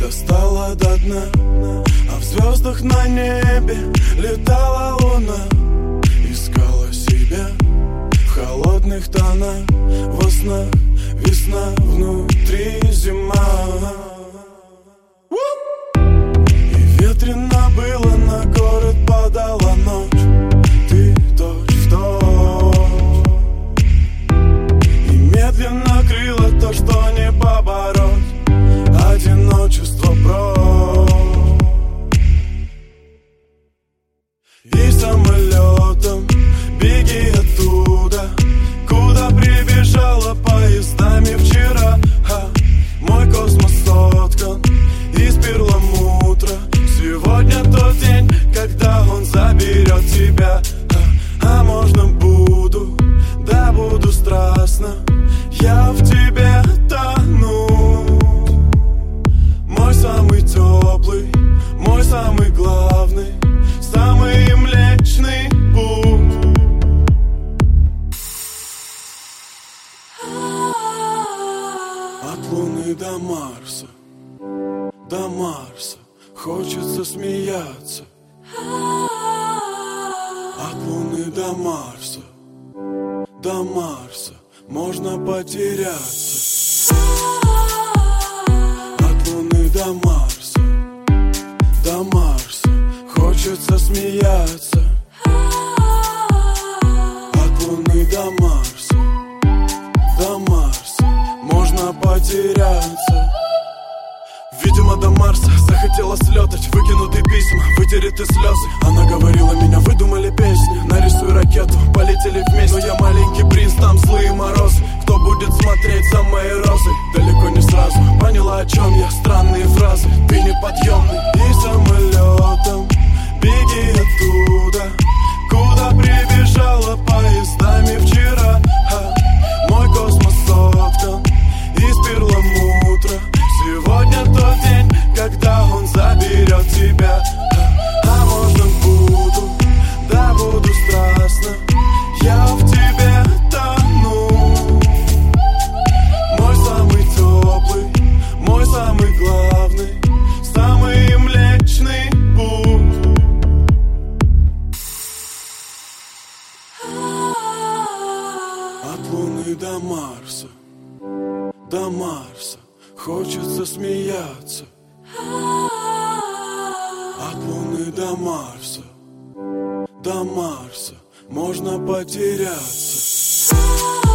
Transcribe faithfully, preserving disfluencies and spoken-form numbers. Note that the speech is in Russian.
достала до дна, а в звездах на небе летала луна. Искала себя в холодных тонах, во снах весна, внутри зима. И ветрено было, на город падала ночь. Ты точь в точь, и медленно крыла то, что не побороть. Одиночество прочь. И самолетом беги оттуда, куда прибежала поездами вчера. а, Мой космос соткан из перламутра. Сегодня тот день, когда он заберет тебя. А, а можно буду, да буду страстно я в тебе тону. Мой самый теплый, мой самый главный, самый млечный путь. От Луны до Марса, до Марса хочется смеяться. От Луны до Марса, до Марса можно потеряться. От Луны до Марса, до Марса хочется смеяться. От Луны до Марса, до Марса можно потеряться. Видимо, до Марса захотела слетать, выкинуты письма, вытереты слезы. Она говорила, меня выдумали песни, нарисуй ракету, полетели вместе. Но я маленький принц, там злые морозы. Кто будет смотреть за моей розой? Далеко не сразу поняла, о чем я, странные фразы. Ты неподъемный. И самолетом беги оттуда, куда прибежала поездами вчера. а, Мой космос соткан из перламутра. Сегодня тот день, когда он заберет тебя. А, а можно буду, да буду страстно я в тебе тону. Мой самый теплый, мой самый главный, самый млечный путь. От Луны до Марса, до Марса хочется смеяться. От Луны до Марса, до Марса можно потеряться.